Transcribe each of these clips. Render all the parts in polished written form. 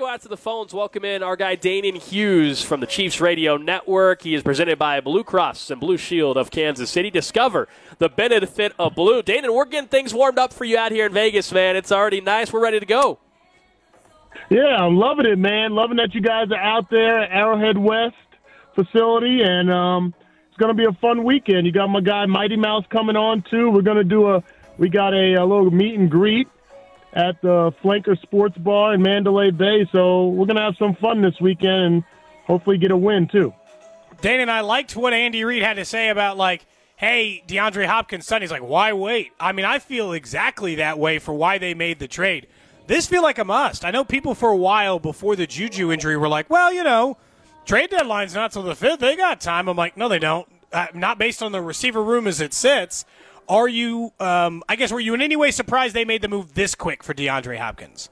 out to the phones. Welcome in our guy Danon Hughes from the Chiefs Radio Network. He is presented by Blue Cross and Blue Shield of Kansas City. Discover the benefit of blue. Danon, we're getting things warmed up for you out here in Vegas, man. It's already nice. We're ready to go. Yeah, I'm loving it, man. Loving that you guys are out there at Arrowhead West facility, and it's going to be a fun weekend. You got my guy Mighty Mouse coming on, too. We're going to do we got a little meet and greet at the Flanker Sports Bar in Mandalay Bay, so we're going to have some fun this weekend and hopefully get a win, too. Danon, I liked what Andy Reid had to say about, hey, DeAndre Hopkins' son. He's like, why wait? I mean, I feel exactly that way for why they made the trade. This feel like a must. I know people for a while before the Juju injury were like, well, trade deadline's not till the 5th. They got time. I'm like, no, they don't. Not based on the receiver room as it sits. Are you, were you in any way surprised they made the move this quick for DeAndre Hopkins?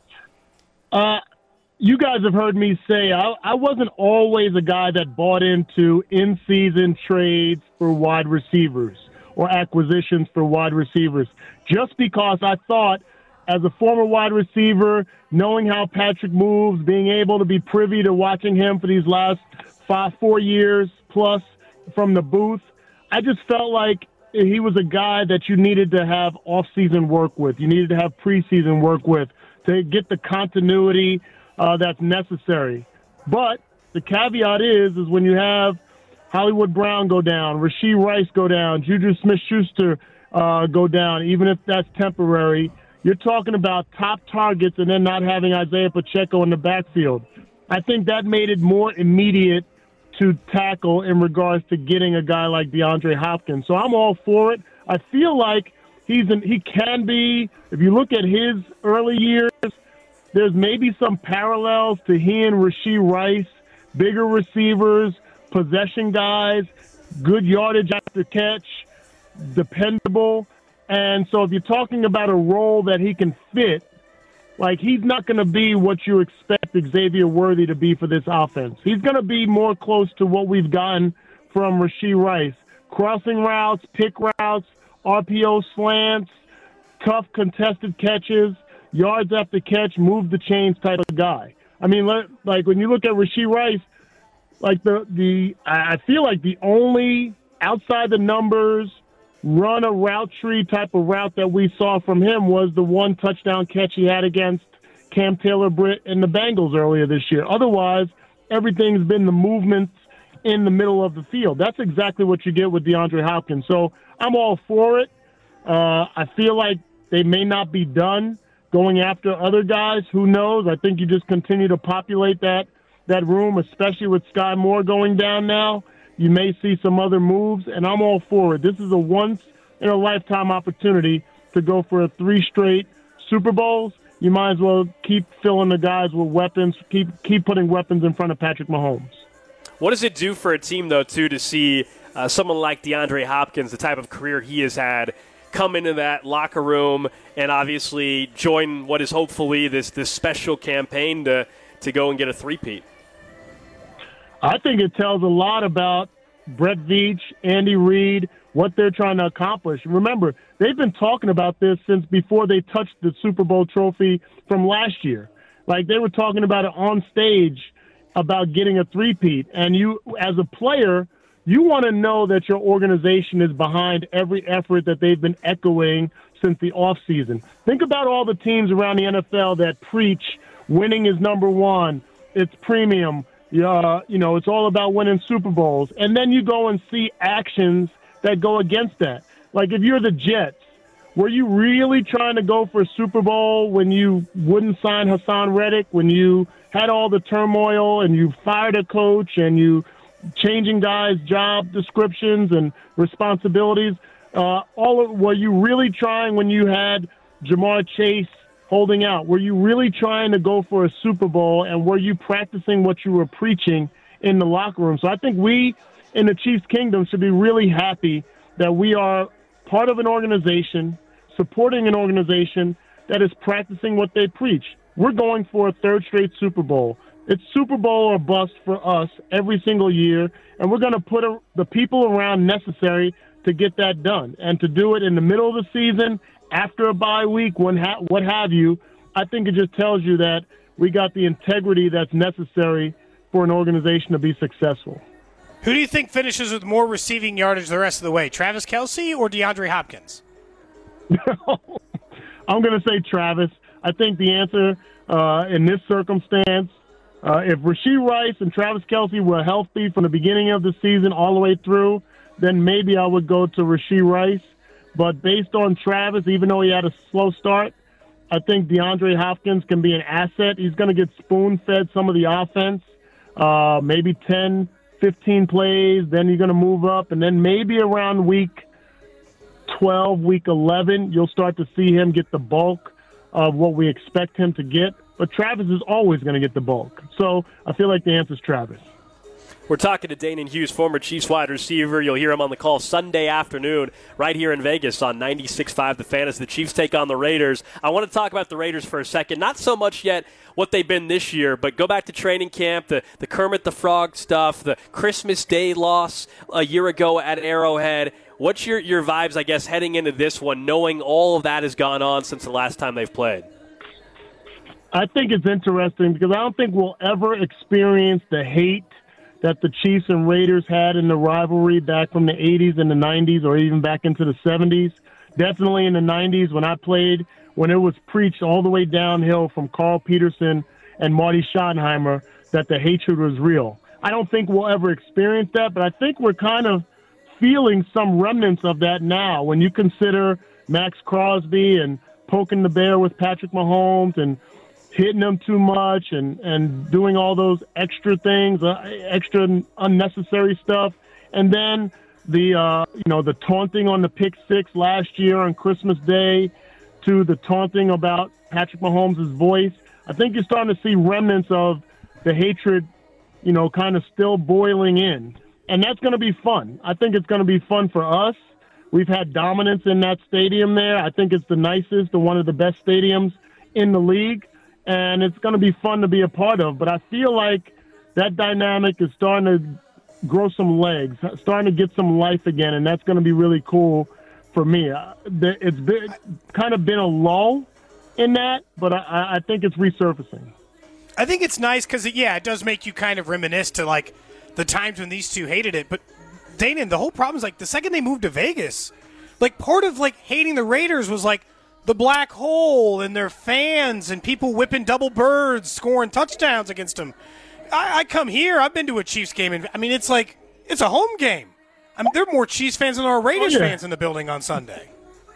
You guys have heard me say I wasn't always a guy that bought into in-season trades for wide receivers or acquisitions for wide receivers, just because I thought as a former wide receiver, knowing how Patrick moves, being able to be privy to watching him for these last 4 years plus from the booth, I just felt like he was a guy that you needed to have off-season work with. You needed to have preseason work with to get the continuity that's necessary. But the caveat is when you have Hollywood Brown go down, Rashee Rice go down, Juju Smith-Schuster go down, even if that's temporary, you're talking about top targets and then not having Isaiah Pacheco in the backfield. I think that made it more immediate to tackle in regards to getting a guy like DeAndre Hopkins. So I'm all for it. I feel like he can be, if you look at his early years, there's maybe some parallels to he and Rashee Rice, bigger receivers, possession guys, good yardage after catch, dependable. And so if you're talking about a role that he can fit, he's not going to be what you expect Xavier Worthy to be for this offense. He's going to be more close to what we've gotten from Rashee Rice. Crossing routes, pick routes, RPO slants, tough contested catches, yards after catch, move the chains type of guy. I mean, when you look at Rashee Rice, I feel like the only outside the numbers run a route tree type of route that we saw from him was the one touchdown catch he had against Cam Taylor-Britt and the Bengals earlier this year. Otherwise, everything's been the movements in the middle of the field. That's exactly what you get with DeAndre Hopkins. So I'm all for it. I feel like they may not be done going after other guys. Who knows? I think you just continue to populate that room, especially with Sky Moore going down now. You may see some other moves, and I'm all for it. This is a once-in-a-lifetime opportunity to go for 3 straight Super Bowls. You might as well keep filling the guys with weapons, keep putting weapons in front of Patrick Mahomes. What does it do for a team, though, too, to see someone like DeAndre Hopkins, the type of career he has had, come into that locker room and obviously join what is hopefully this special campaign to go and get a three-peat? I think it tells a lot about Brett Veach, Andy Reid, what they're trying to accomplish. Remember, they've been talking about this since before they touched the Super Bowl trophy from last year. They were talking about it on stage about getting a three-peat. And you, as a player, you want to know that your organization is behind every effort that they've been echoing since the offseason. Think about all the teams around the NFL that preach winning is number one, it's premium, it's all about winning Super Bowls. And then you go and see actions that go against that. If you're the Jets, were you really trying to go for a Super Bowl when you wouldn't sign Hassan Reddick, when you had all the turmoil and you fired a coach and you changing guys' job descriptions and responsibilities? Were you really trying when you had Jamar Chase holding out? Were you really trying to go for a Super Bowl, and were you practicing what you were preaching in the locker room? So I think we in the Chiefs Kingdom should be really happy that we are part of an organization, supporting an organization that is practicing what they preach. We're going for a 3rd straight Super Bowl. It's Super Bowl or bust for us every single year, and we're going to put the people around necessary to get that done. And to do it in the middle of the season, after a bye week, what have you, I think it just tells you that we got the integrity that's necessary for an organization to be successful. Who do you think finishes with more receiving yardage the rest of the way, Travis Kelce or DeAndre Hopkins? I'm going to say Travis. I think the answer in this circumstance, if Rashee Rice and Travis Kelce were healthy from the beginning of the season all the way through, then maybe I would go to Rashee Rice. But based on Travis, even though he had a slow start, I think DeAndre Hopkins can be an asset. He's going to get spoon-fed some of the offense, maybe 10, 15 plays. Then you're going to move up. And then maybe around week 12, week 11, you'll start to see him get the bulk of what we expect him to get. But Travis is always going to get the bulk. So I feel like the answer is Travis. We're talking to Danan Hughes, former Chiefs wide receiver. You'll hear him on the call Sunday afternoon right here in Vegas on 96.5 The Fan as the Chiefs take on the Raiders. I want to talk about the Raiders for a second. Not so much yet what they've been this year, but go back to training camp, the Kermit the Frog stuff, the Christmas Day loss a year ago at Arrowhead. What's your vibes, I guess, heading into this one, knowing all of that has gone on since the last time they've played? I think it's interesting because I don't think we'll ever experience the hate that the Chiefs and Raiders had in the rivalry back from the 80s and the 90s or even back into the 70s. Definitely in the 90s when I played, when it was preached all the way downhill from Carl Peterson and Marty Schottenheimer that the hatred was real. I don't think we'll ever experience that, but I think we're kind of feeling some remnants of that now when you consider Max Crosby and poking the bear with Patrick Mahomes and hitting them too much and doing all those extra things, extra unnecessary stuff. And then the taunting on the pick six last year on Christmas Day to the taunting about Patrick Mahomes' voice. I think you're starting to see remnants of the hatred, kind of still boiling in. And that's going to be fun. I think it's going to be fun for us. We've had dominance in that stadium there. I think it's the nicest and one of the best stadiums in the league. And it's going to be fun to be a part of. But I feel like that dynamic is starting to grow some legs, starting to get some life again, and that's going to be really cool for me. It's kind of been a lull in that, but I think it's resurfacing. I think it's nice because, it does make you kind of reminisce to, like, the times when these two hated it. But, Danan, the whole problem is, like, the second they moved to Vegas, like, part of, like, hating the Raiders was, like, the black hole and their fans and people whipping double birds, scoring touchdowns against them. I come here. I've been to a Chiefs game, and I mean, it's like it's a home game. I mean, there are more Chiefs fans than there are Raiders fans in the building on Sunday.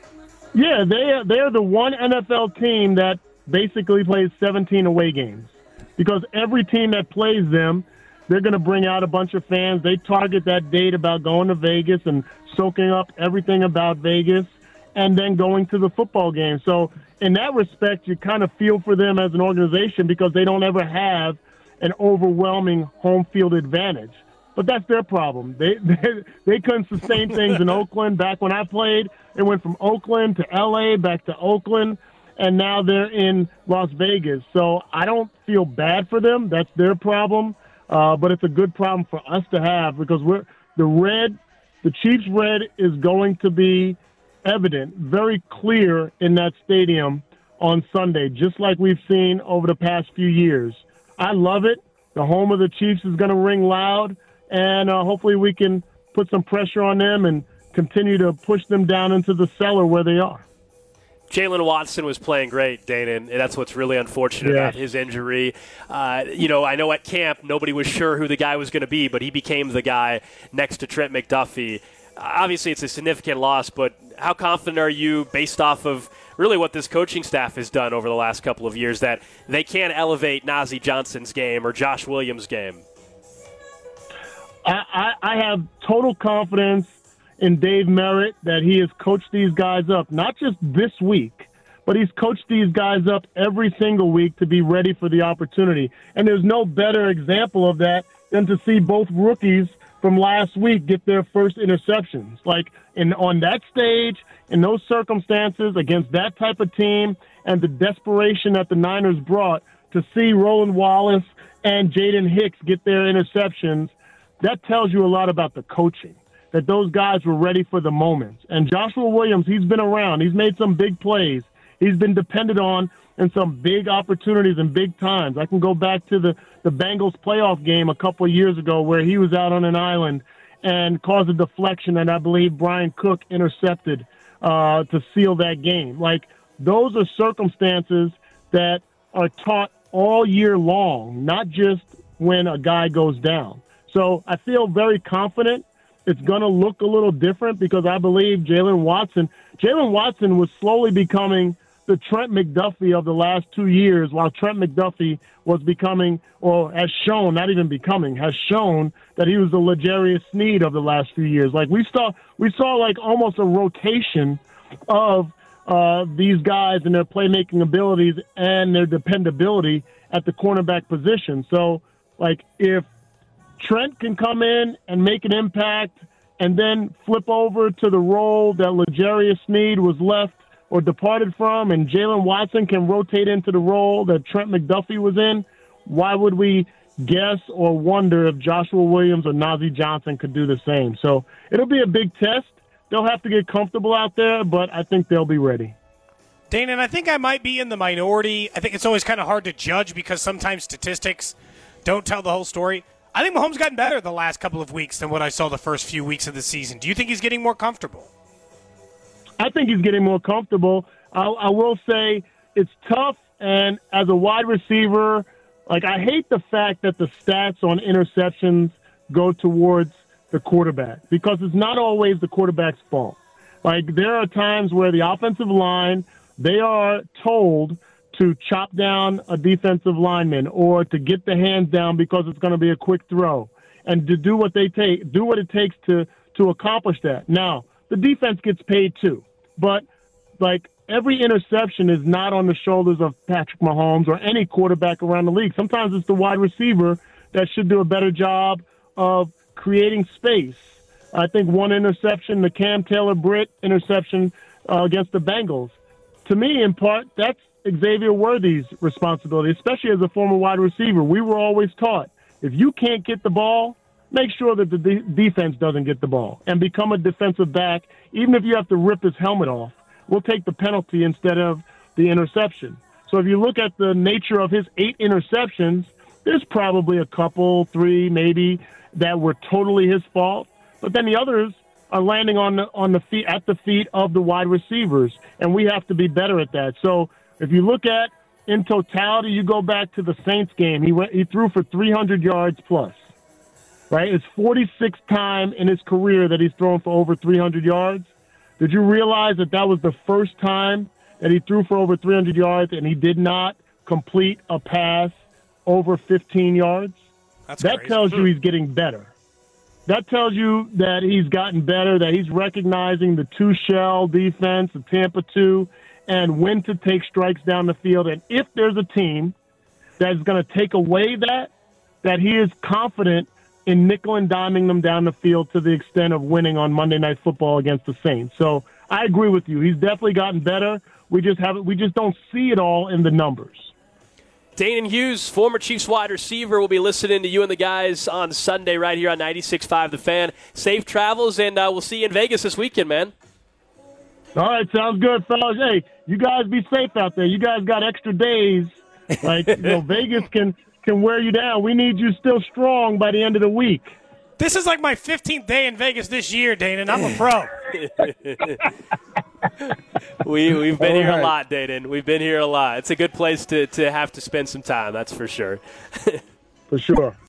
Yeah, they're the one NFL team that basically plays 17 away games because every team that plays them, they're going to bring out a bunch of fans. They target that date about going to Vegas and soaking up everything about Vegas, and then going to the football game. So in that respect, you kind of feel for them as an organization because they don't ever have an overwhelming home field advantage. But that's their problem. They couldn't sustain things in Oakland. Back when I played, they went from Oakland to L.A., back to Oakland, and now they're in Las Vegas. So I don't feel bad for them. That's their problem. But it's a good problem for us to have because the Chiefs red is going to be evident, very clear in that stadium on Sunday, just like we've seen over the past few years. I love it. The home of the Chiefs is going to ring loud, and hopefully we can put some pressure on them and continue to push them down into the cellar where they are. Jalen Watson was playing great, Danan, and that's what's really unfortunate about his injury. I know at camp nobody was sure who the guy was going to be, but he became the guy next to Trent McDuffie. Obviously, it's a significant loss, but how confident are you, based off of really what this coaching staff has done over the last couple of years, that they can elevate Najee Johnson's game or Josh Williams' game? I have total confidence in Dave Merritt that he has coached these guys up, not just this week, but he's coached these guys up every single week to be ready for the opportunity. And there's no better example of that than to see both rookies from last week get their first interceptions. Like on that stage, in those circumstances, against that type of team, and the desperation that the Niners brought to see Roland Wallace and Jaden Hicks get their interceptions, that tells you a lot about the coaching, that those guys were ready for the moments. And Joshua Williams, he's been around. He's made some big plays. He's been depended on in some big opportunities and big times. I can go back to the Bengals playoff game a couple of years ago where he was out on an island and caused a deflection, and I believe Brian Cook intercepted to seal that game. Like, those are circumstances that are taught all year long, not just when a guy goes down. So I feel very confident. It's going to look a little different because I believe Jalen Watson was slowly becoming the Trent McDuffie of the last 2 years, while Trent McDuffie was becoming, or has shown, not even becoming, has shown that he was the L'Jarius Sneed of the last few years. Like, we saw like almost a rotation of these guys and their playmaking abilities and their dependability at the cornerback position. So, like, if Trent can come in and make an impact and then flip over to the role that L'Jarius Sneed was left or departed from, and Jalen Watson can rotate into the role that Trent McDuffie was in, why would we guess or wonder if Joshua Williams or Najee Johnson could do the same? So it'll be a big test. They'll have to get comfortable out there, but I think they'll be ready. Dana, and I think I might be in the minority. I think it's always kind of hard to judge because sometimes statistics don't tell the whole story. I think Mahomes gotten better the last couple of weeks than what I saw the first few weeks of the season. Do you think he's getting more comfortable? I think he's getting more comfortable. I will say it's tough, and as a wide receiver, like, I hate the fact that the stats on interceptions go towards the quarterback because it's not always the quarterback's fault. Like, there are times where the offensive line, they are told to chop down a defensive lineman or to get the hands down because it's going to be a quick throw, and to do what it takes to accomplish that. Now, the defense gets paid too, but like, every interception is not on the shoulders of Patrick Mahomes or any quarterback around the league. Sometimes it's the wide receiver that should do a better job of creating space. I think one interception, the Cam Taylor-Britt interception against the Bengals, to me, in part, that's Xavier Worthy's responsibility, especially as a former wide receiver. We were always taught, if you can't get the ball, make sure that the defense doesn't get the ball and become a defensive back. Even if you have to rip his helmet off, we'll take the penalty instead of the interception. So if you look at the nature of his 8 interceptions, there's probably a couple, 3 maybe, that were totally his fault. But then the others are landing on the feet, at the feet of the wide receivers, and we have to be better at that. So if you look at, in totality, you go back to the Saints game, he threw for 300 yards plus, right? It's 46th time in his career that he's thrown for over 300 yards. Did you realize that was the first time that he threw for over 300 yards and he did not complete a pass over 15 yards? That tells you he's getting better. That tells you that he's gotten better, that he's recognizing the two-shell defense, the Tampa 2, and when to take strikes down the field. And if there's a team that's going to take away that he is confident in nickel and diming them down the field to the extent of winning on Monday Night Football against the Saints. So I agree with you. He's definitely gotten better. We just don't see it all in the numbers. Danan Hughes, former Chiefs wide receiver, will be listening to you and the guys on Sunday right here on 96.5 The Fan. Safe travels, and we'll see you in Vegas this weekend, man. All right, sounds good, fellas. Hey, you guys be safe out there. You guys got extra days. Like, Vegas can wear you down. We need you still strong by the end of the week. This is like my 15th day in Vegas this year, Danan. I'm a pro. We've been here a lot, Danan. We've been here a lot. It's a good place to have to spend some time, that's for sure. For sure.